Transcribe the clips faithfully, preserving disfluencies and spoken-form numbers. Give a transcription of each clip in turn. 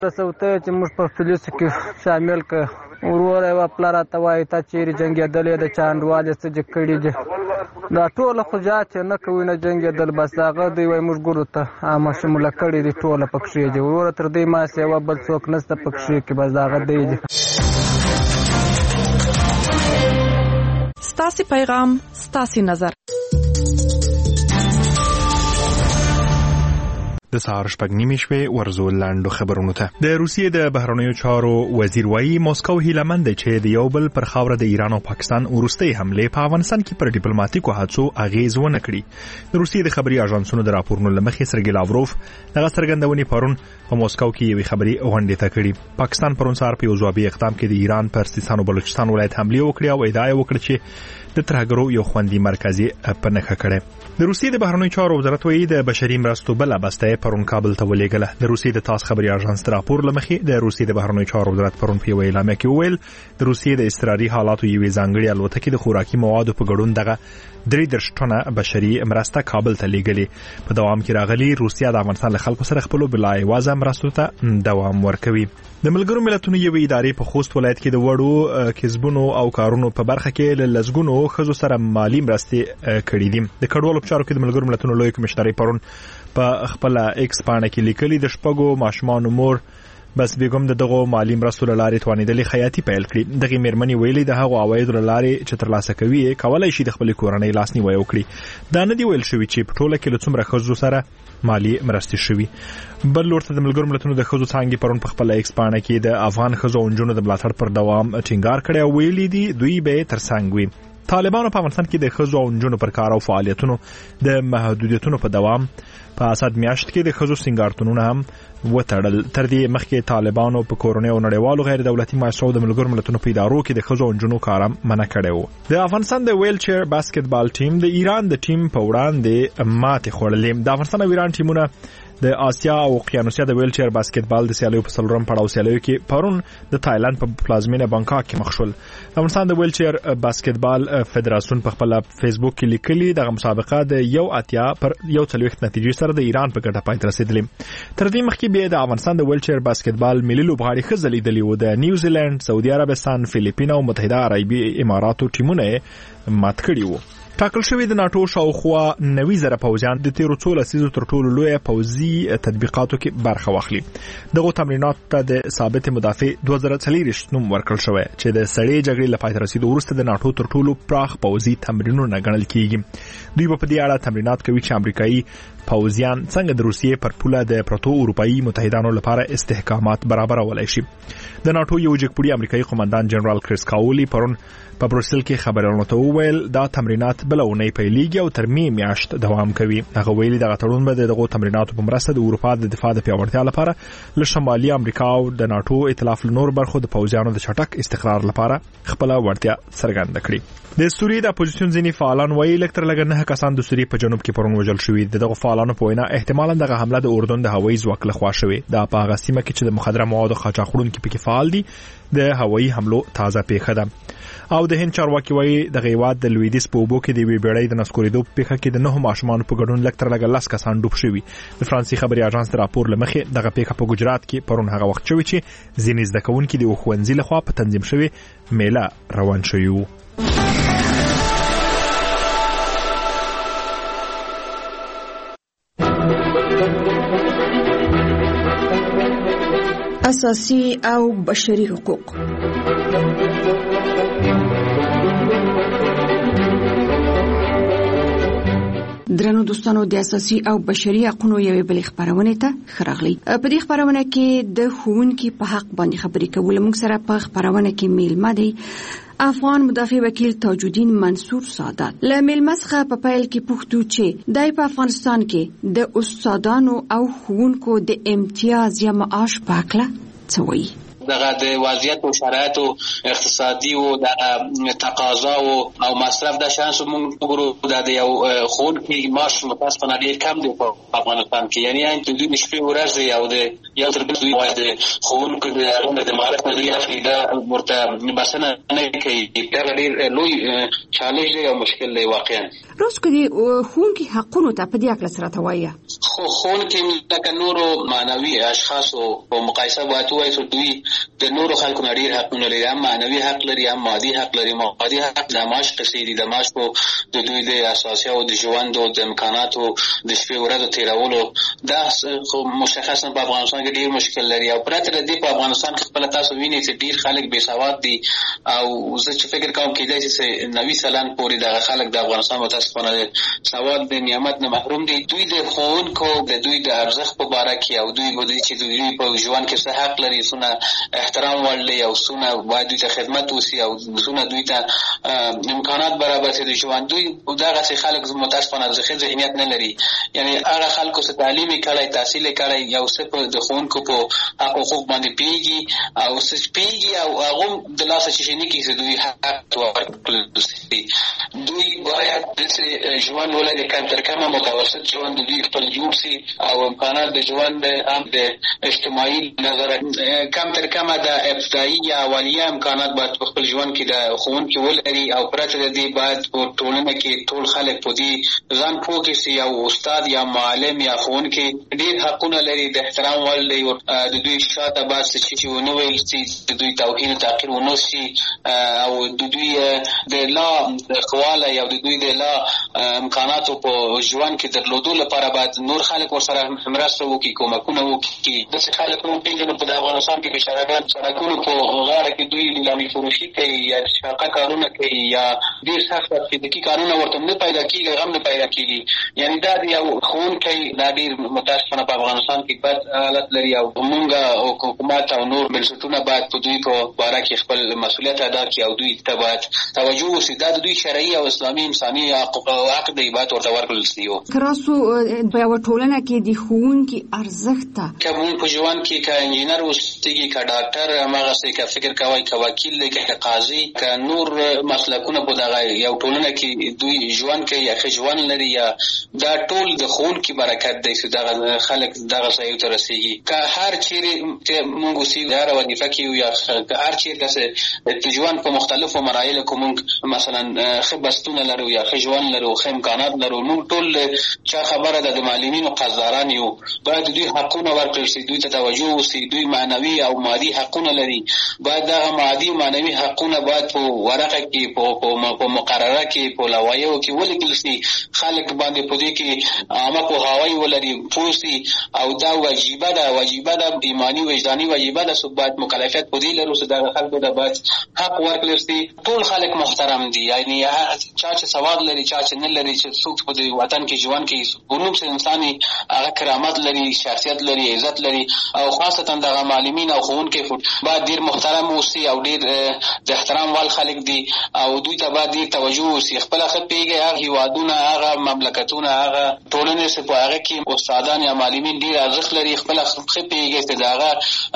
تاسو چې موږ په فلسطین کې شامل ک ورور او پلار ته وایي ته چیرې جنگېدلې د چاندوالې څه چې کړي دي دا ټول خو جات نه کوي نه جنگېدل بس هغه دی وای موږ ګورو ته عامه شموله کړي دي ټول پکښې دي ورور تر دې ما سیوا بل څوک نشته پکښې کې بس هغه دی ستاسي پیغام ستاسي نظر د سهار شپږ نیمې شوې ورزو لاندو خبرونو ته د روسیې د بهرنیو چارو وزیر وایي موسکو هیله مند چې د یو بل پر خاوره د ایران او پاکستان وروستۍ حمله په افغانستان کې پر ډیپلوماټیکو هڅو اغیز ونه کړي د روسیې د خبري اژانسونو د راپورونو لمخې سرګی لاوروف دغه څرګندونې پرون په موسکو کې یوې خبري غونډې ته کړې پاکستان پرون سهار په یو ځوابي اقدام کې د ایران پر سیستان او بلوچستان ولایت حمله وکړه او ادعا وکړه چې د ترهګرو یو خوندي مرکزي په نخښه کړي د روسیې د بهرنیو چارو وزارت وایي د بشري مرستو بل بسته پرون کابل ته ولېږله د روسیې د تاس خبري اژانس راپور لمخې د روسیې د بهرنیو چارو وزارت پرون په اعلامیه کې وویل د روسیې د استراري حالاتو یوې ځانګړي الوتکې د خوراکي موادو په ګډون دغه درې درش ټنه بشري مرسته کابل ته لیږلې په دوام کې راغلي روسیا د افغانستان له خلکو سره خپل بلای وازه مرستو ته دوام ورکوي د ملګرو ملتونو یوې ادارې په خوست ولایت کې د وړو کسبونو او کارونو په برخه کې له لزګونو خزو سره مالی مرستې کړې دي د کډوالو چارو کې د ملګرو ملتونو لوی کمشنري پرون په خپل ایکس پاڼه کې لیکلي د شپږو ماشومان مور بس بیګم دغه مالی مرستو لارې توانیدلې خیاطي پیل کړې دغه مېرمنې ویلي د هغو عواید لارې چې ترلاسه کوي کولای شي د خپل کورنۍ لاسنیوي وکړي دا نه دی ویل شوی چې په ټوله کې له څومره خزو سره مالی مرستې شوي بل لورته د ملګرو ملتونو د خزو څانګې پرون په خپل ایکس پاڼه کې د افغان خزو او نجونو د ملاتړ پر دوام ټینګار کړی او ویلي دي دوی به ترڅنګ وي طالبانو په افغانستان کې د خزو او نجونو پر کار او فعالیتونو د محدودیتونو په دوام په اسد میاشت کې د خزو سنگارتونونه هم وتړل تر دې مخکې طالبانو په کورونی او نړیوالو غیر دولتي مؤسسو د ملګرو ملتونو په ادارو کې د خزو او نجونو کارم منع کړی و د افغانستان د ویل چیر باسکټبال ټیم د ایران د ټیم په وړاندې ماتې خوړلې د افغانستان او ایران ټیمونه د آسیا او اوقیانوسیا د ویل چیر باسکټبال د سیالیو په څلورم پړاو سیالیو کې پرون د تایلند په پلازمینه بانکاک کې مخ شول افغانستان د ویل چیر باسکټبال فدراسیون په خپل فیسبوک کې لیکلي د مسابقه د یو اتیا پر یو څلويخت نتیجې سره د ایران په ګټه پای ته رسیدلې تر دې مخکې به د افغانستان د ویل چیر باسکټبال ملي لوبغاړي خزلې دلی و د نیوزیلند سعودي عربستان فلیپین او متحده عربی اماراتو ټیمونه مات کړي وو ټاکل شوی د ناتو شاوخوا نوي زره پوځیان د تیرو څو لسیزو تر ټولو لوی پوځي تطبیقاتو کې برخه واخلي دغه تمرینات ته د ثابت مدافع دوه زره څلور نوم ورکړل شوی چې د سړې جګړې لپاره رسیدو وروسته د ناتو تر ټولو پراخ پوځي تمرینونه ګڼل کیږي دوی په دې اړه تمرینات کوي چې امریکایي پوځیان څنګه د روسیې پر پوله د پروتو اروپאי متحدانو لپاره استحکامات برابرولای شي د ناتو یو جګپوړي امریکایي قومندان جنرال کریس کاولی پرون په بروسل کې خبرونه ته وویل دا تمرینات بلونه پیلېږي او تر می میاشت دوام کوي هغه ویلي دغه تړون به دغه تمریناتو په مرسته د اروپا د دفاع د پیاوړتیا لپاره له شمالي امریکا او د ناتو ائتلاف له نور برخو د پوځیانو د چټک استقرار لپاره خپل وړتیا څرګنده کړې د سوریې د اپوزیشن ځینی فعالان وایي لکتر لګ نه کسان د سوریې په جنوب کې پرون وژل شوي دغه فعالانو په وینا احتمالاً دغه حمله د اردن د هوایي ځواک له خوا شوې دا په هغه سیمه کې چې د مخدره موادو قاچاقونکو پکې فعال دي د هوایي حملو تازه پیښه ده او د هند چارواکي وایي د غیواد د لویدیس په اوبو کې د وی بیړۍ د نسکوریدو په پیښه کې د نه ماشومان په ګډون لکتر لګ لاس کسان ډوب شوي د فرانسې خبري اژانس راپور لمخې دغه پیښه په ګجرات کې پرون هغه وخت شوی چې ځینې زده کوونکي د خوندزي لخوا په تنظیم شوی میله روان شوی وو اساسي او بشري حقوق درنو دوستانو د اساسي او بشري حقوقو یوې بل خبرونه ته خراغلي په دې خبرونه کې د ښوونکي په حق باندې خبرې کول موږ سره په خبرونه کې میلمه دی افغان مدافع وکیل تاج الدین منصور سادات له میلمسخه په پیل کې پوښتو چې دای په افغانستان کې د استادانو او ښوونکو د امتیاز یا معاش په اړه څه وایي دغه د وضعیت او شرایط او اقتصادي او د تقاضا او مصرف د شانس موږ وګورو د یو خونکي معاش متاسفانه ډیر کم دی په افغانستان کې یعنی ان د دوی شپې ورځې او د یو تر بل دوی وایي د خونکو د د مالک نه دی دا ورته بسنه نه کوي دا ډیر لوی چالش دی او مشکل دی واقعا روز کدي خونکي حقونو ته په دې اړه سره توایه خو خونکي لکه نورو معنوي اشخاص او مقایسه باید وایي چې دوی د نورو خلکو نه ډیر حقونه لري، هم معنوي حق لري، هم مادي حق لري. مادي حق د معاش قصې دي، د معاش په د دوی د اساسي او د ژوند او د امکاناتو د شپې ورځې تیرولو دا خو مشخصا په افغانستان کې ډیر مشکل لري. او پرته د دې په افغانستان کې خپل تاسو وینئ چې ډیر خلک بې سواد دي، او زه چې فکر کوم کېدای شي چې نوي سلن پورې دغه خلک د افغانستان متاسفانه سواد د نعمت نه محروم دي. دوی د ښوونکو د دوی د ارزښت په باره کې او دوی ودی چې دوی په ژوند کې څه حق لري، څونه احترام ولري او څونه باید دوی ته خدمت وشي او څونه دوی ته امکانات برابر شي د ژوند. دوی دغه څه خلک متاسفانه ځخه ذهنیت نه لري، یعنی هغه خلکو څخه تعلیم کړي، تحصیل کړي، یو څه په د ښوونکو په حقوق باندې پیږي او څه پیږي او هغه د لاسه چې نه کیږي دوی حق ورکړي. دوی باید د ژوند ولري کم تر کمه متوسط ژوند دوی خپل جوړ شي او امکانات د ژوند هم د اجتماعي نظر کم تر کمه د ابتدایي یا اولیه امکانات باید په خپل ژوند کې د ښوونکي ولري. او پرته د دې باید په ټولنه کې ټول خلک په دې ځان پوه کړي چې یو استاد یا معلم یا ښوونکی ډېر حقونه لري، د احترام وړ دی، د دوی شاته باید څه شي ونه ویل شي، د دوی توهین او تحقیر ونه شي، او د دوی د لا د ښه یا د دوی د لا امکاناتو په ژوند کې درلودو لپاره باید نور خلک ورسره مرسته وکړي، کومکونه وکړي. داسې خلک موږ پېژنو په افغانستان کې بېچارهګان سړکونو په غاړه کې دوی لیلامي فروشي کوي یا شاقه کارونه کوي یا ډېر سخت فزیکي کارونه ورته نه پیدا کېږي، غم نه پیدا کېږي. یعنې دا د یو ښوونکی دا ډېر متاسفانه په افغانستان کې بد حالت لري او موږ حکومت او نور بنسټونه باید په دوی په باره کې خپل مسؤلیت ادا کړي او دوی ته باید توجه وشي. دا د دوی شرعي او اسلامي انساني حق دی، باید ورته ورکړل شي. که راسو په یوه ټولنه کې د ښوونکي ارزښت ته که مونږ په ژوند کې که انجینر اوسېږي، که ډاکټر هماغسې، که فکر کوئ، که وکیل دی، که قاضي، که نور مسلکونه په دغه یو ټولنه کې دوی ژوند کوي یا ښه ژوند لري، یا دا ټول د ښوونکي برکت دی چې دغه خلک دغه ځایو ته رسېږي. که هر چیرې مونږ اوسېږو، هره وظیفه کې یو یا هر چیرې داسې د ژوند په مختلفو مراحلو کې مونږ مثلا ښه بستونه لرو یا ښه ژوند لرو، ښه امکانات لرو، مونږ ټول چا خبره ده د معلمینو قدردان یو، باید دوی حقونه ورکړل شي، دوی ته توجه وشي. دوی معنوي او مادي حقونه لري، باید دغه مادي او معنوي حقونه باید په ورقه کې، په مقرره کې، په لوایحو کې ولیکل شي، خلک باندې په دې کې عامه پوهاوی ولري، پوه شي. او دا واجبه ده، واجبه ده، ایماني وجداني واجبه ده چې باید مکلفیت په دې لرو چې دغه خلکو ته باید حق ورکړل شي. ټول خلک محترم دي، یعنی چا چې سواد لري، چا چې نه لري، چې څوک په دې وطن کې ژوند کوي، ونوم چې انساني هغه کرامت لري، شخصیت لري، عزت لري. او خاصتا دغه معلمین او ښوونکي باید ډېر محترم اوسي او ډېر د احترام وړ خلک دي او دوی ته باید ډېر توجه وشي. خپله ښه پوهېږي هغه هېوادونه، هغه مملکتونه، هغه ټولنې چې په هغه کې استادان یا معلمین ډېر ارزښت لري، خپله ښه پوهېږي چې د هغه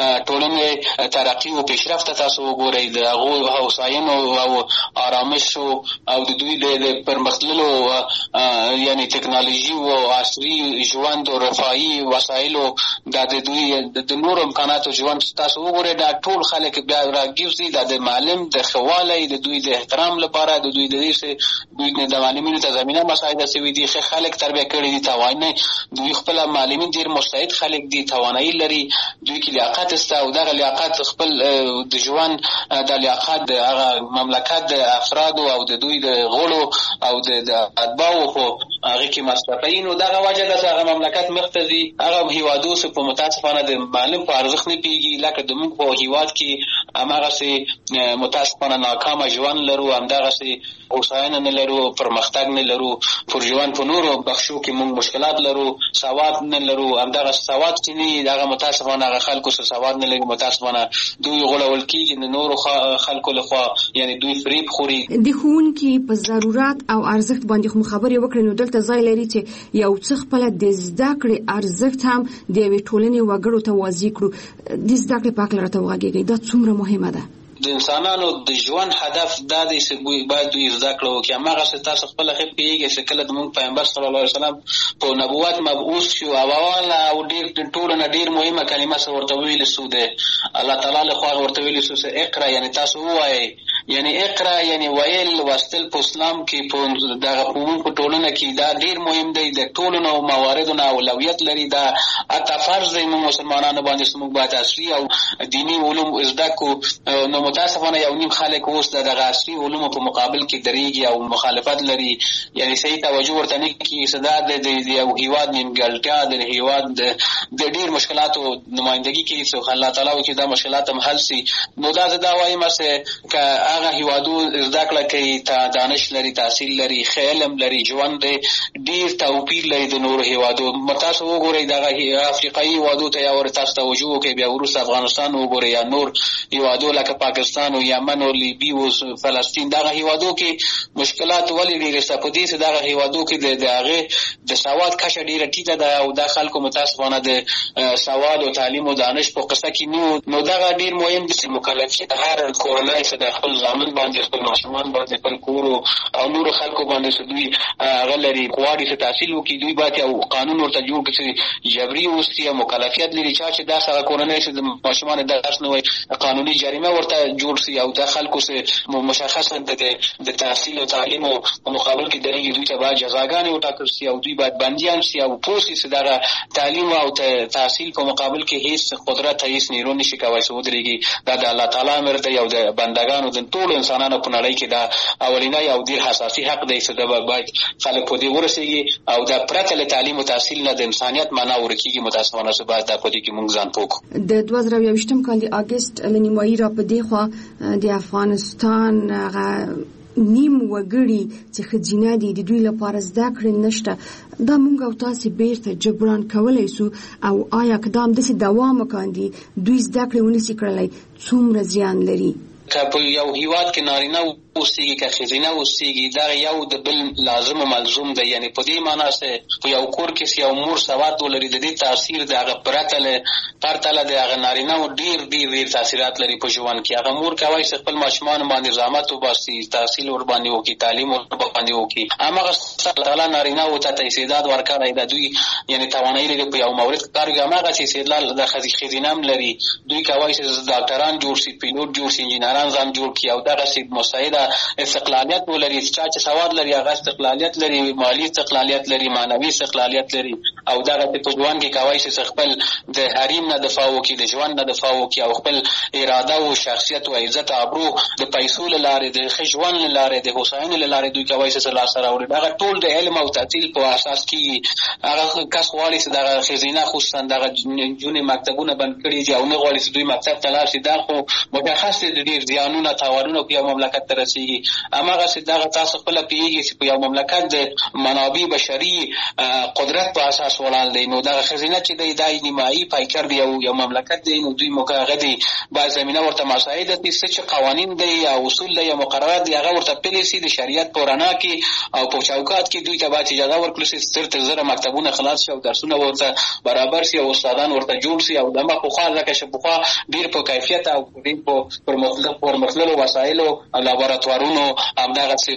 ټولنې ترقي او پیشرفت ته تاسو وګورئ، د هغو هوساینو او آرامشو او د دوی د پرمختللو یعنی ټکنالوژي او عصري ژوند او رفاهي وسایلو دا د دوی د نورو امکاناتو ژوند تاسو وګورئ، دا ټول خلک بیا راګرځي. دا د معلم د ښه والی، د دوی د احترام لپاره، د دوی د دې چې دوی د معلمینو ته زمینه مساعده شوي دي، ښه خلک تربیه کړي دي، توانایي دوی خپله معلمین ډېر مستعد خلک دي، توانایي لري، دوی کې لیاقت شته او دغه لیاقت خپل د ژوند د لیاقت د هغه مملکت د افرادو او د دوی د غړو او د اتباعو په هغه کې مصرفوي. نو دغه وجه ده چې هغه مملکت مخته ځي. هغه هېوادو چې په متاسفانه د معلم په ارزښت نه پوهېږي، لکه زموږ په هېواد کې هماغسې متاسفانه ناکامه ژوند لرو، همدغسې هوساینه نه لرو، پرمختګ نه لرو، پر ژوند په نورو بخشو کې موږ مشکلات لرو، سواد نه لرو. همدغه سواد چې نه دغه متاسفانه هغه خلکو چې سواد نه لري، متاسفانه دوی غولول کېږي د نورو خلکو لخوا، یعنې دوی فریب خوري. د ښوونکي په ضرورت او ارزښت باندې خو خبرې وکړې، نو دلته ځای لري چې یو څه خپله د زده کړې ارزښت هم د یوې ټولنې وګړو ته واضح کړو. د زده کړې په هکله راته وغږېږئ، دا څومره مهمه ده؟ د انسانانو د ژوند هدف دا دی چې باید دوی زده کړه وکړي. هماغسې تاسو خپله ښه پوهېږئ چې کله زموږ پیغمبر صلی الله علیه وسلم په نبوت مبعوث شو، او اوله او ډېر د ټولو نه ډېر مهمه کلمه څه ورته ویلې سو، د الله تعالی لخوا ورته ویلې سو چې اقرا، یعنې تاسو ووایئ. یعنی اقرا یعنی ویل واستل په اسلام کې په دغه قوم په ټولنه کې دا ډیر مهم دی. د ټولو نو مواردو نه اولویت لري. دا اته فرض دی موږ مسلمانانو باندې چې موږ باید عصري او دینی علوم زده کو. نو متاسفانه یو نیم خلک اوس دغه عصري علوم په مقابل کې دریږي او مخالفت لري. یعنی صحیح توجه ورته نه کوي. صدا د یو هیواد نیمګړتیا د هیواد د ډیر مشکلاتو نمائندګي کوي چې الله تعالی وکړي دا مشکلات هم حل شي. نو دا زه دا وایم چې که هغه هیوادو زده کړه کوي، دانش لري، تحصیل لري، علم لري، ژوند ډیر توپیر لري د نورو هیوادو. تاسو وګورئ دغه افریقایي هیوادو ته یا ور تاسو توجه وکړئ، بیا وروسته افغانستان وګورئ یا نور هیوادو لکه پاکستان او یمن او لیبی او فلسطین. دغه هیوادو کې مشکلات ولې ډېرې شته؟ په دې چې دغه هیوادو کې د هغې د سواد کچه ډېره ټیټه ده او دا خلکو متاسفانه د سواد او تعلیم او دانش په قصه کې نو نو دغه ډېر مهم دي چې مکلفیت هر کورنۍ چې د خپل زامن باندې خپل ماشومان باندې خپل کور او نورو خلکو باندې چې دوی هغه لري غواړي چې تحصیل وکړي، دوی باید یو قانون ورته جوړ کړي چې جبري اوسي او مکلفیت لري. چا چې دا هغه کورنۍ چې د ماشومان درس نه وایي قانوني جریمه ورته جوړ شي او د خلکو چې مشخصا د تحصیل او تعلیم او مقابل کې درېږي دوی ته باید جزاګانې وټاکل شي او دوی باید بندیان شي او پوه شي چې دغه تعلیم او تحصیل په مقابل کې هیڅ قدرت هیڅ نیرو نشي کولی چې ودرېږي. دا د الله تعالی امر دی او د بندګانو د ټولو انسانانو په نړۍ کې دا اولنی او ډېر حساسي حق دی چې دا باید خلک په دې ورسېږي او دا پرته له تعلیم او تحصیل نه د انسانیت معنا ورکېږي. متاسفانه چې باید دا په دې کې موږ ځان پوه کړو. د دوه زره یوویشتم کال د اګست له نیمایي را په دې خوا د افغانستان هغه نیم وګړي چې ښځینه دي د دوی لپاره زده کړې نشته. دا موږ او تاسې بیرته جبران کولی سو او آیا که دا همداسې دوام وکاندي دوی زده کړې ونسي کړلی څومره زیان لري؟ که په یو هیواد کې نارینه اوسېږي که ښځینه اوسېږي دا یو د بل لازم او ملزوم دی. یعنی په دې معنا چې په یو کور کې یو مور سواد ولري د دې تاثیر د هغه پرته له پرته له د هغه نارینه ډېر ډېر ډېر تاثیرات لري په ژوند کې. هغه مور کولی چې خپل ماشومان باندې زحمت وباسي، تحصیل ورباندې وکړي، تعلیم ورباندې وکړي. هماغه الله تعالی نارینهو ته استعداد ورکړی د دوی یعنی توانایي لري په یو مورد کار وکړي. هماغه چې استعداد د ښځینه هم لري دوی کولی چې ډاکټران جوړ شي، پیلوټ جوړ شي، انجینران ځان جوړ کړي او دغسې مساعده استقلالیت ولري. چا چې سواد لري هغه استقلالیت لري، مالي استقلالیت لري، معنوي استقلالیت لري او دغه په ژوند کې کولی شي خپل د حریم نه دفاع وکړي، د ژوند نه دفاع وکړي او خپل اراده او شخصیت او عزت او ابرو د پیسو له لارې، د ښه ژوند له لارې، د هوساینې له لارې دوی کولی شي لاسته راوړي. دغه ټول د علم او تحصیل په اساس کېږي. هغه کس غواړي چې دغه ښځینه خصوصا دغه نجونې مکتبونه بند کړي دي او نه غواړي چې دوی مکتب ته لاړ شي. دا خو مشخص دي ډېر زیانونه تاوانونه په یو مملکت ته رسېږي. هماغسې دغه تاسو خپله پوهېږي چې په یو مملکت د منابع بشري قدرت په اساس ولاړ دی. نو دغه ښځینه چې دی دا نیمایي پایکر دی او یو مملکت دی نو دوی موږ هغه دی باید زمینه ورته مساعده کړي. څه چې قوانین دی یا اصول دی یا مقررات دی هغه ورته پلي سي د شریعت په رڼا کې او په چوکاټ کې دوی ته باید اجازه ورکړل شي زر تر زره مکتبونه خلاص شي او درسونه ورته برابر سي او استادان ورته جوړ سي او دمه پخوا ځکه چې پخوا ډېر په کیفیت او ډېر په پرمختللو وسایلو او لابراتوارونو همدغسې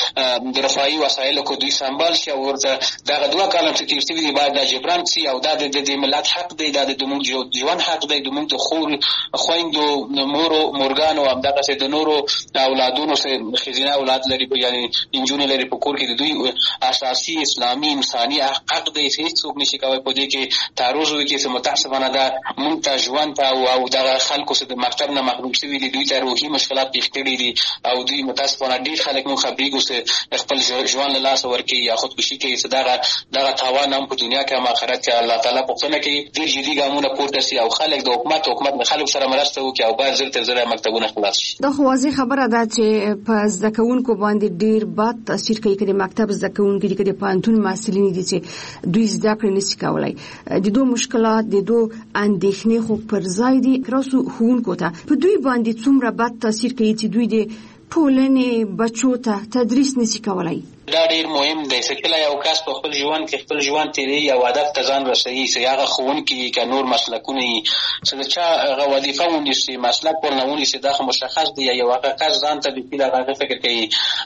په رفاهي وسایلو کې دوی سمبال شي او ورته دغه دوه کاله چې تېر شوي دي باید دا جبران سي او دا د دې ملت حق دی، دا د زموږ ژوند حق دی، زموږ د خور خویندو مورو مورګانو همدغسې د نورو اولادونو چې ښځینه اولاد لري یعنې نجونې لري په کور کې د دوی اساسي اسلامي انساني حق دی چې هېڅوک نشي کولی په دې کې تعرض وکړي. چې متاسفانه دا مونږ ته ژوند ته او دغه خلکو چې د مکتب نه محروم شوي دي دوی ته روحي مشکلات پېښ کړي دي او دوی متاسفانه ډېر خلک مونږ خبرېږو چې خپل ژوند له لاسه ورکوي یا خودکشي کوي. چې دغه دغه تاوان هم په دنیا کې هم آخرت کې الله تعالی پوښتنه کوي. ډېر جدي ګامونه پورته سي او خلک د حکومت حکومت له خلکو سره مرسته وکړي او باید زر تر زره مکتبونه خلاص شي. دا خو واضح خبره ده چې په زده کوونکو باندې ډېر بد تاثیر کوي که د مکتب زده کوونکي دي که د پوهنتون محصلین دي چې دوی زده کړې نشي کولی. د دو مشکلات د دو اندېښنې خو پر ځای دي. راسو ښوونکو ته په دوی باندې څومره بد تاثیر کوي چې دوی د ټولنې بچو ته تدریس نشي کولی؟ دا ډیر مهم دی چې کله یو کس په خپل ژوند کې خپل ژوند تیری او هدف ته ځان رسوي چې هغه ښوونکي که نور مسلکونه وي چې د چا هغه وظیفه ونیسي مسلک ورنه ونیسي دا خو مشخص دی یو هغه کس ځان ته د فیل هغه فکر کوي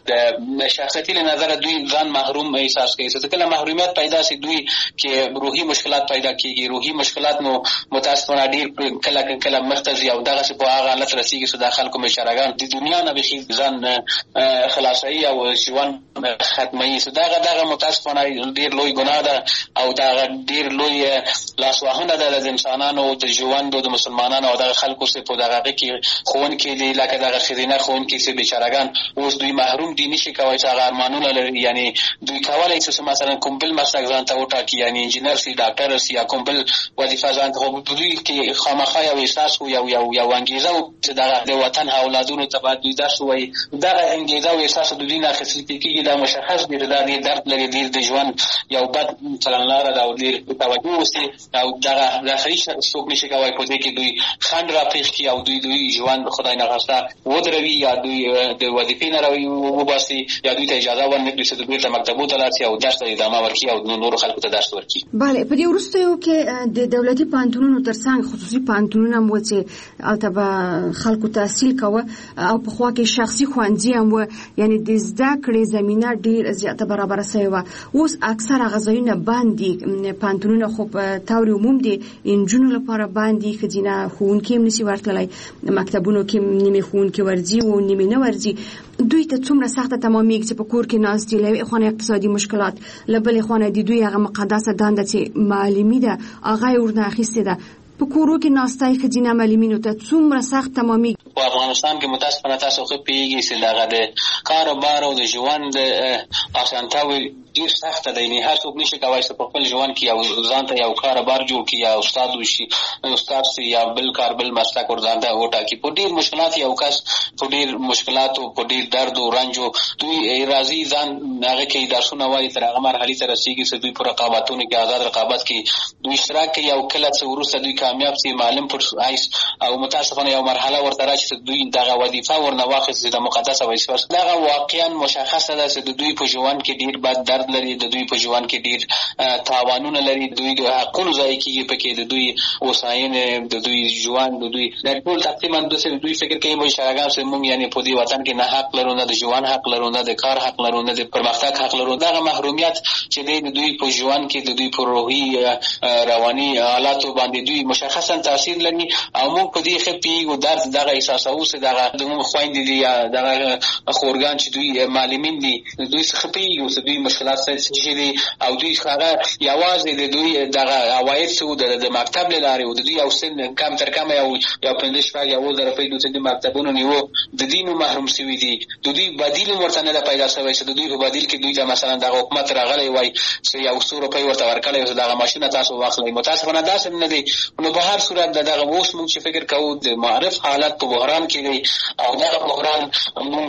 د شخصیتي له نظره دوی ځان محروم احساس کوي چې کله محرومیت پیدا شي دوی کې روحي مشکلات پیدا کیږي روحي مشکلات نو متاسفانه ډیر کله کله مختزي او دغه په هغه حالت رسیږي چې د خلکو مشرګان د دنیا نه به ځان خلاصي او ژوند ختمي چې دغه دغه متاسفانه ډیر لوی ګناه ده او دغه ډیر لوی لاسوهنه ده د انسانانو د ژوند او د مسلمانانو او دغه خلکو څخه په دغه کې ښوونکي دي لکه دغه خزینه ښوونکي چې بیچارهګان اوس دوی محروم دي نشي کوي چې هغه ارمانونه لري یعنی دوی کولای شي مثلا کوم بل مسلک ځان ته وټاکي یعنی انجینر سي ډاکټر سي یا کوم بل وظیفه ځان ته دوی کې خامخا یو احساس او یو یو یو انګیزه چې دغه د وطن اولادونو ته باید دوی درس وایي دغه انګیزه او احساس د دوی نه اخیستل کېږي دا مشخص دی دا د درد لري د ژوند یو بد چلنلاره ده او ډېر توجه وسي او دغه داخلي څوک نشي کولی په دې کې دوی خنډ راپېښ کړي او دوی دوی ژوند خدای نخواسته ودروي یا دوی د وظیفې نه وباسي یا دوی ته اجازه ورنکړي چې دوی ته مکتبو ته لاړ شي او درس ته ادامه ورکړي او نورو خلکو ته درس ورکړي. بله په دې وروستیو کې د دولتي پوهنتونونو ترڅنګ خصوصي پوهنتونونه هم وو چې هلته به خلکو تحصیل کوه او په خوا کې شخصي ښوونځي هم وو یعنې د زده کړې زمینه ډېر زیاته برابره سوې وه. اوس اکثر هغه ځایونه بند دي پوهنتونونه خو په طور عموم دي نجونو لپاره بند دي ښځینه ښوونکي هم نشي ورتللی مکتبونو کې نیمې ښوونکي ورځي او نیمې نه ورځي. دوی ته څومره سخته تمامیږي چې په کور کې ناست دي له یوې خوا اقتصادي مشکلات له بلې خوا د دوی هغه مقدسه دنده چې معلمي ده هغه یې ورنه اخیستې ده په کورو کې ناستای ښځینه معلمینو ته څومره سخت تمامیږي. په افغانستان کې متاسفانه تاسو خو پیږي چې دغه د کار او بار او د ژوند اسانتیاوې ډېر سخته ده یعنې هر څوک نشي کولی چې په خپل ژوند کې یو ځان ته یو کار بار جوړ کړي یا استاد وشي استاد سي یا بل کار بل مسلک ور ځان ته وټاکي په ډېر مشکلات یو کس په ډېر مشکلاتو په ډېر درد او رنجو دوی راځي ځان هغه کې درسونه وایي تر هغه مرحلې ته رسېږي چې دوی په رقابتونو کې آزاد رقابت کې دوی اشتراک کوي او کله چې وروسته دوی کامیاب سي معلم پر آیس او متاسفانه یو مرحله ورته راشي چې دوی دغه وظیفه ورنه واخیستي د مقدسه وظیفه دغه واقعا مشخصه ده چې د دوی په ژوند کې ډېر بد درد لري د دوی په ژوند کې ډېر تاوانونه لري دوی د حقونو ضایع کېږي پکې د دوی هوساینې د دوی ژوند د دوی دا ټول تقریبا داسې دوی فکر کوي مشرګان چې موږ یعنې په دې وطن کې نه حق لرو نه د ژوند حق لرو نه د کار حق لرو نه د پرمختګ حق لرو دغه محرومیت چې دی د دوی په ژوند کې د دوی په روحي رواني حالاتو باندې دوی مشخصا تاثیر لري او موږ په دې ښه پوهېږو درد دغه احساسوو چې دغه زموږ خویندې دي یا دغه خورګان چې دوی معلمین دي دوی څخه پوهېږو چې دوی مشکلات څه دي او دوی هغه یوازې د دوی دغه عواید څه د مکتب له لارې د دوی یو سن کم تر کمه یو یو پنځه شپږ یاولس زره روپۍ دوی ته د مکتبونو نیو د دې نو محروم شوي دي د دوی بدیل هم ورته نه ده پیدا شوی چې د دوی په بدیل کې دوی ته مثلا دغه حکومت راغلی وای چې یو څو روپۍ ورته ورکړی او دغه ماشینه تاسو واخلئ متاسفانه داسې نه دی. نو په هر صورت د دغه اوس موږ چې فکر کوو د معرف حالت په بحران کې دی او دغه بحران موږ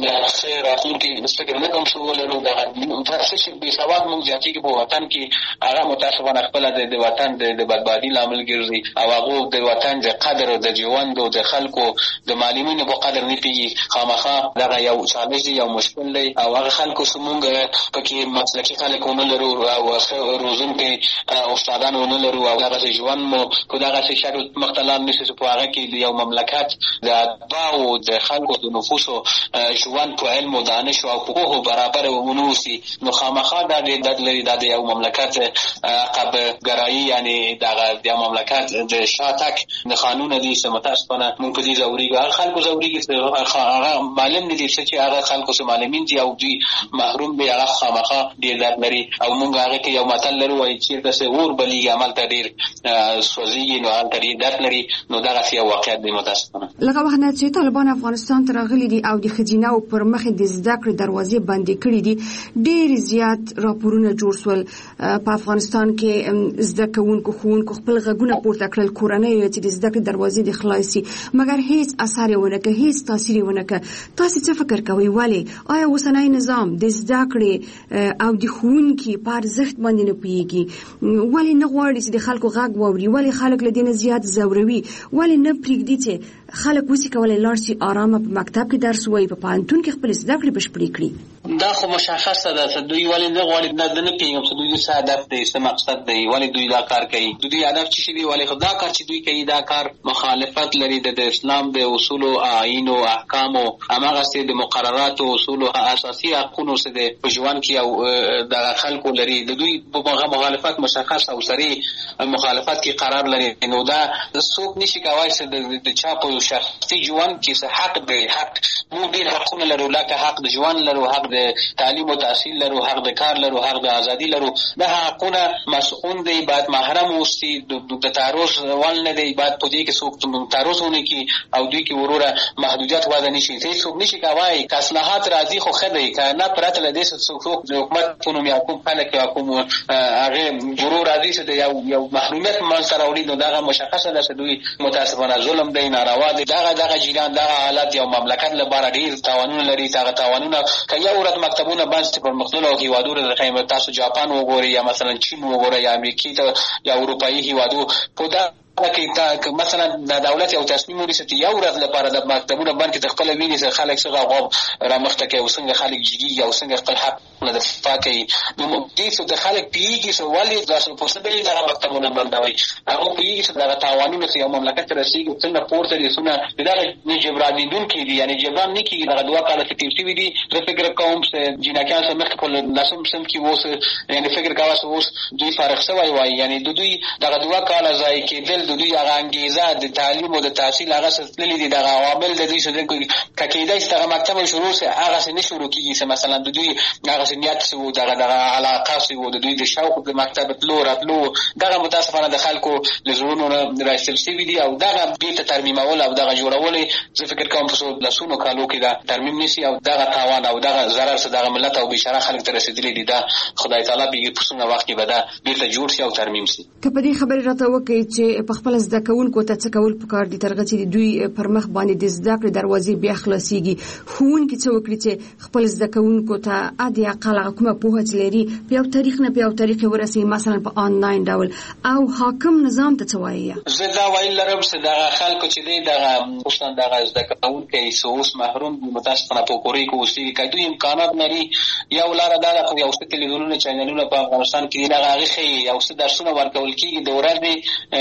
ښه راتلونکي فکر نه کوم چې ولرو دغه څه چې بېسواد موږ زیاتېږي په وطن کې هغه متاسفانه خپله د وطن د بدبادي لامل ګرځي او هغو د وطن د قدر د ژوند او د خلکو د معلمینو په قدر نه پوهېږي خامخا دغه یو چالش دی یو مشکل دی او هغه خلکو چې موږ پکې مسلکي خلک ونه لرو او روزونکي استادان ونه لرو او دغسې ژوند مو په دغسې شکل مخ ته لاړ نه شي چې په هغه کې د یو مملکت د اتباعو د خلکو د نفوسو ژوند په علم و دانش او پوهو برابر ونه اوسي نو خامخا دا د درد لري دا د یو مملکت عقب ګرایي یعنې دغه د مملکت د شاتګ نښانونه دي چې متاسفانه موږ په دې ځورېږو هغه خلکو ځورېږي چې هغه معلم نه دي چې هغه خلکو چې معلمین دي او دوی محروم دي هغه خامخا ډېر درد لري او موږ هغه کې یو متل لرو وایي چېرته چې اور بلیږي همالته ډېر سوځېږي نو هلته ډېر درد لري نو دغسې یو واقعیت دی متاسفانه. لکه وخت نه چې طالبان افغانستان ته راغلي دي او د ښځینهو پر مخې د زده کړې دروازې بندې کړي دي ډېر زیات راپورونه جوړ شول په افغانستان کې زده کوونکو ښوونکو خپل غږونه پورته کړل کورنیو چې د زده کړې دروازې دې خلاصي مګر هیڅ اثر یې ونه کړ هیڅ تاثیر یې ونه کړ. تاسې څه فکر کوئ ولې آیا اوسنی نظام د زده کړې او د ښوونکي په ارزښت باندې نه پوهېږي ولې نه غواړي چې د خلکو غږ واوري ولې خلک له دې نه زیات ځوروي ولې نه پرېږدي چې خلک وسي کولی لاړ شي ارامه په مکتب کې درس ووایي په پوهنتون کې خپل زده کړې بشپړې کړي. دا خو مشخصه ده دوی ولې نه غواړي نه نه پیږم چې دوی څه هدف دی څه مقصد دی ولې دوی دا کار کوي دوی هدف چې دی ولې خدا کار چې دوی کوي دا کار مخالفت لري د اسلام د اصول او آیین او احکام او هغه ستې د مقررات او اصول او اساسي حقوقو سره په ژوند کې او د خلکو لري د دوی په مخالفت مشخص او سری مخالفت کې قرار لري نو دا څوک نشي کوي چې د چا په شخصي ژوند کې څه حق دی حق مو ډیر حقونه لرو لکه حق د ژوند لرو حق د تعلیم او تحصیل لرو حق د کار لرو حق د ازادي لرو دا حقونه مسؤون دی بعد محرم اوسي د تعرض ول نه دی بعد په دې کې څوک تعرضونه کی او دوی کې وروره محدودیت واده نشي ته څوک نشي کوي کاصلاحات راځي خو خدای کنه پرته له دې څوک د حکومت په نوم یا کوم خلک یا کوم هغه ورور راځي چې یو یو محرومیت من سره وړي نو دا مشخصه ده چې دوی متاسفانه ظلم دی ناروا دی دا دغه جیران دغه حالت یو مملکت لپاره ډیر تاوانونه لري تاغه تاوانونه که یو ورځ مکتبونه باندې پر مختلفو هیوادونو د خیمه تاسو جاپان وګورئ یا مثلا چین وګورئ یا امریکا ته یا اروپایي هیوادو په دا کې مثلا د دولت یو تصمیم ونیسي چې یو ورځ لپاره د مکتبونو باندې د خپل ویني سره خلک څنګه غوښ را مخته کوي او څنګه خلک جدي او څنګه خپل حق نه دفاع کوي نو دې څه د خلک پیږي چې ولې تاسو په څه به د مکتبونو باندې هغه پیږي چې د تعاونونو چې یو مملکت رسیدي څنګه پورته دي څنګه دا نه جبران دي کېږي یعنی جبران نه کېږي دا دوه کاله چې تیر شوي دي زه فکر کوم چې جناکان سره مخ په لاسم سم کې ووس یعنی فکر کاوه چې اوس دوی فارغ شوی وای یعنی د دوی دغه دوه کاله ځای کېدل د دوی هغه انګیزه د تعلیم او د تحصیل هغه ستللی دي دغه عوامل د دې څه د کېدای چې دغه مکتب شروع سي هغه څه نه شروع کیږي چې مثلا د دوی هغه نیت سو دغه دغه علاقه سو د دوی د شوق د مکتب تلو راتلو دغه متاسفانه د خلکو لزرونو راځل شي دي او دغه بیت ترمیمول او دغه جوړول زه فکر کوم په لاسونو کالو کې دا ترمیم نشي او دغه تاوان او دغه ضرر سره دغه ملت او بشاره خلک ته رسیدلي دي دا خدای تعالی به په څنګه وخت کې به دا بیرته جوړ شي او ترمیم شي که په دې خبره راته وکړي چې په خپل زده کوونکو ته څه کول پکار دي ترغه چې دوی پر مخ باندې د زده کړې دروازې بیا خلاصيږي ښوونکي څه وکړي چې خپل زده کوونکو ته ادي اقل کومه پوهه لري په تاریخ نه په تاریخ ورسي مثلا په آنلاین ډول او حاکم نظام ته څه وایي زه دا وایي لرم چې دا خلکو چې دی دا خصوصا دا زده کوونکي سوس محروم دي متاسفانه په کوري کې اوسېږي که دوی امکانات لري یو لاره دا ده خو یو څه تلویزیونونه چینلونه په افغانستان کې دغه هغې ښیي یو څه درسونه ورکول کېږي د ورځې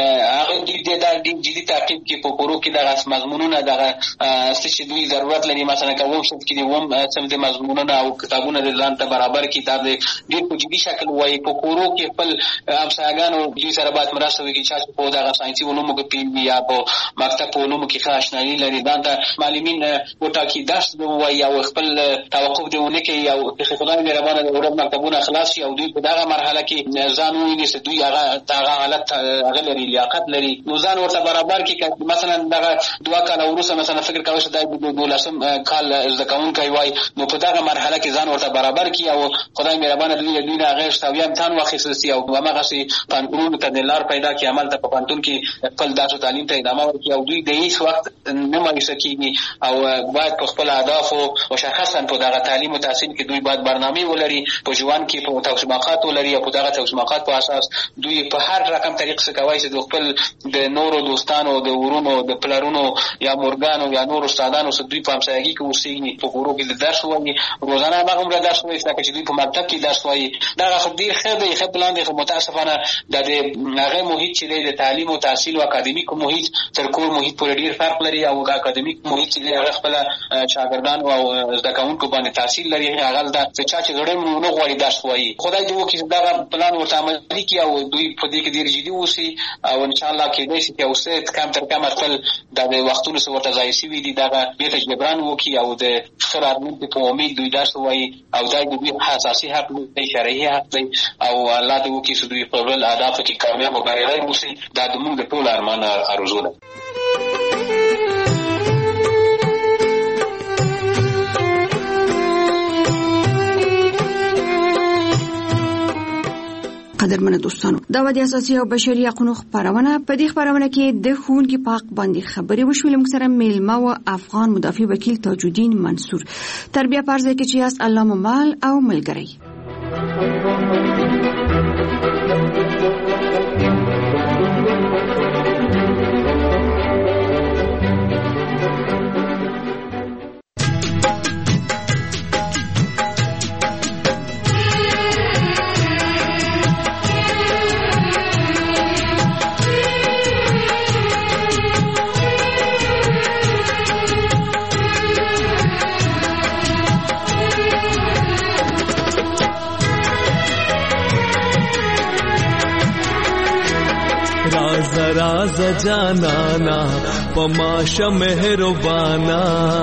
هغه دوی دا جدي تعقیب کې په کورو کې دغه مضمونونه دغه څه چې دوی ضرورت لري مثلا که اوم صنف کې دي اوم څه د مضمونونه او کتابونه د ځان ته برابر کتاب دی ډېر په جدي شکل وایي په کورو کې خپل همسایګانو دوی سره باید مرسته وکړي چې په دغه ساینسي علومو کې پوهېږي یا په مکتب په علومو کې ښه اشنایي لري ځان ته معلمین وټاکي درس ووایي او خپل توقف دې ونه کوي او خدای مهربانه د ورځ مکتبونه خلاص شي او دوی په دغه مرحله کې ځان وویني چې دوی هغه دغه حالت هغه لري لیاقت لري نو ځان ورته برابر کړي مثلا دغه دوه کاله وروسته مثلا فکر کوي چې دا دولسم کال زده کوونکی وای نو په دغه مرحله کې ځان ورته برابر کړي او خدای مهربانه دوی دوی نه هغه شتاوی امتحان واخیستل سي او هغه سي پانتون ته د لار پیدا کړي عمل ته په پانتون کې خپل درس او تعلیم ته ادامه ورکړي او دوی د هیڅ وخت نه مایوسه کېږي او باید په خپل اهداف او مشخصا په دغه تعلیم او تحصیل کې دوی باید برنامه ولري په ژوند کې په توسماقات ولري او په دغه توسماقات په اساس دوی په هر رقم طریق څخه کوي چې د خپل د نورو دوستانو د ورونو د پلارونو یا مورګانو یا نورو استادانو سره دوی په همسایګي کې اوسېږي په کورو کې د درس وایي روزانه هغه عمره درس وایي چې دوی په مکتب کې درس وایي دا خو ډېر ښه دی ښه پلان دی خو متاسفانه د هغه محیط چې دی د تعلیم او تحصیل او اکاډمیک محیط تر کور محیط پورې ډېر فرق لري او د اکاډمیک محیط چې دی هغه خپله شاګردانو او زده کوونکو باندې تحصیل لري هغه ده چې چا چې زړی نه غواړي درس وایي خدای دې وکړي چې دغه پلان ورته عملي کړي او دوی په دې کې ډېر جدي واوسي او انشاءالله کېدای شي چې یو څه کم تر کمه خپل د وختونو څه ورته ضایع شوي دي دغه بېرته جبران وکړي او د ښه راتلونکي په امید دوی درس ووایي او دا د دوی اساسي حق دی شرعي حق دی او الله دې وکړي چې دوی په خپل اهدافو کې کامیاب او بریالی واوسي دا زموږ د ټولو ارمان ارزو ده قدرمنو دوستانو دا د اساسي او بشري حقوقو خبرونه په دې خبرونه کې د ښوونکي په حق باندې خبرې وشولې موږ سره میلمه او افغان مدافع وکیل تاج الدین منصور تربیه پرځای کې چې یاست الله ممال او ملګری राज जानाना पमाशा मेहरबाना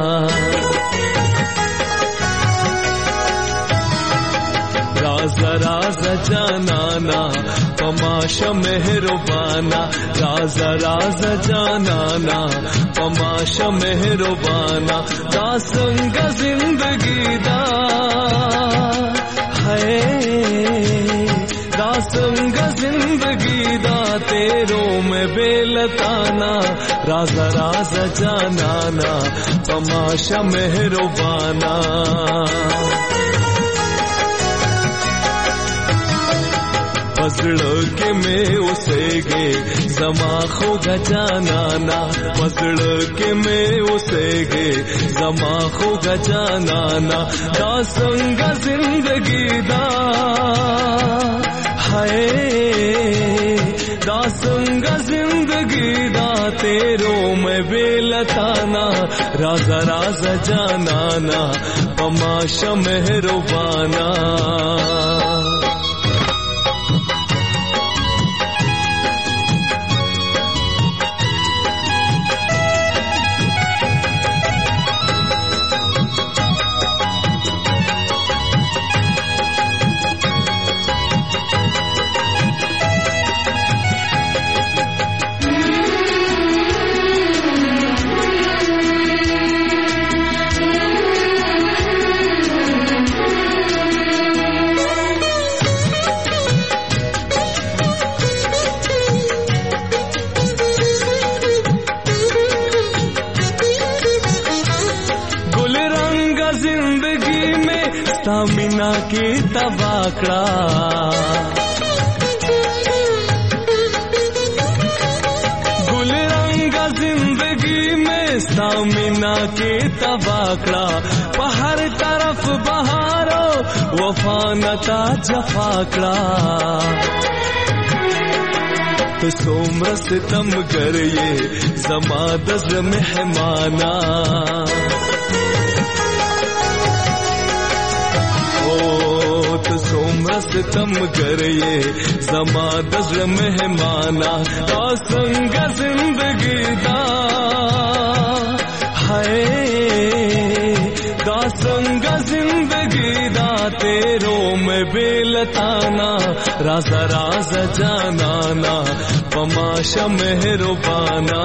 राज राज जानाना पमाशा मेहरबाना राज राज जानाना पमाशा मेहरबाना दासंग जिंदगी दा है दासंग जिंदगी दा तेरो में बेलताना राज राज जानाना पमाशा मेहरबाना पसड़ के मैं उसे गे जमा खो गजानाना पसड़ के मैं उसे गे जमा खो गजानाना दासंग जिंदगी दा है दासंग जिंदगी दा तेरो में बेलताना राज राज जानाना पमाशा मेहरबाना मीना की तबाकड़ा गुल रंगा जिंदगी में सामिना की तबाकड़ा पहर तरफ बहारो वफानता जफाकड़ा तो सोमर सितम कर ये जमादज मेहमाना तो सोमर सितम कर ये जमादज मेहमाना दासंग जिंदगी दा है दासंग जिंदगी दा तेरो में बेलताना राज राज जानाना पमाशा मेहरबाना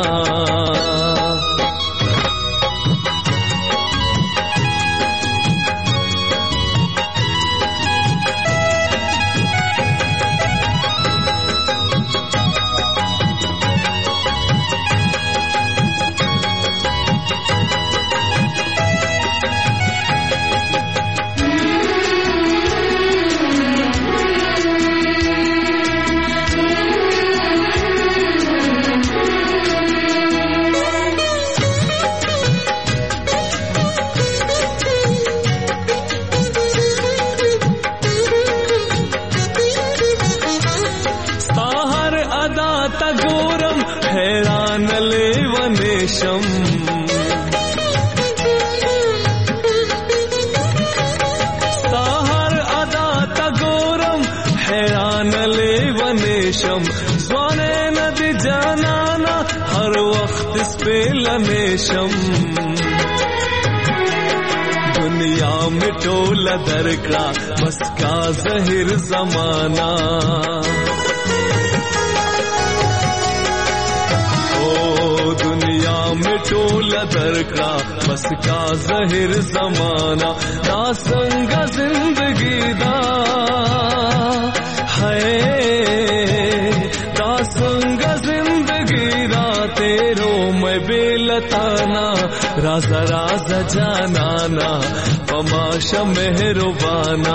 तगोरम हैरान लेवनेशम साहर अदा तगोरम हैरान लेवनेशम स्वाने नदी जानाना हर वक्त इस पे लनेशम दुनिया में टोला दरकड़ा बस का जहिर जमाना दुनिया में टोला दरकड़ा बस का जहिर जमाना दासंग जिंदगी दा है दासंग जिंदगी दा तेरो में बेलताना राज राज जानाना पमाशा मेहरबाना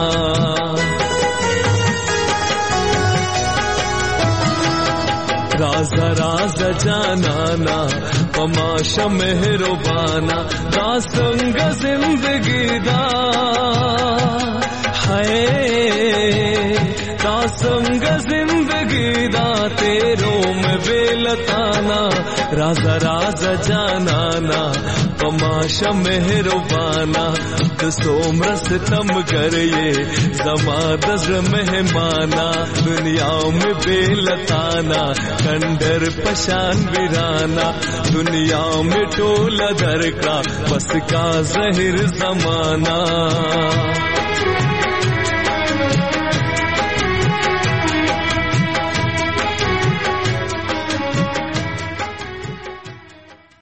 राज राज जानाना पमाशा मेहरबाना दासंग जिंदगी दा है दा संग जिंदगी दा तेरो में बेलताना राजा राजा जानाना तमाशा मेहरबाना तो सोमरस तम कर ये जमा दज़्र मेहमाना दुनिया में बेलताना खंडर पशान बिराना दुनिया में टोला दर का बस का जहिर जमाना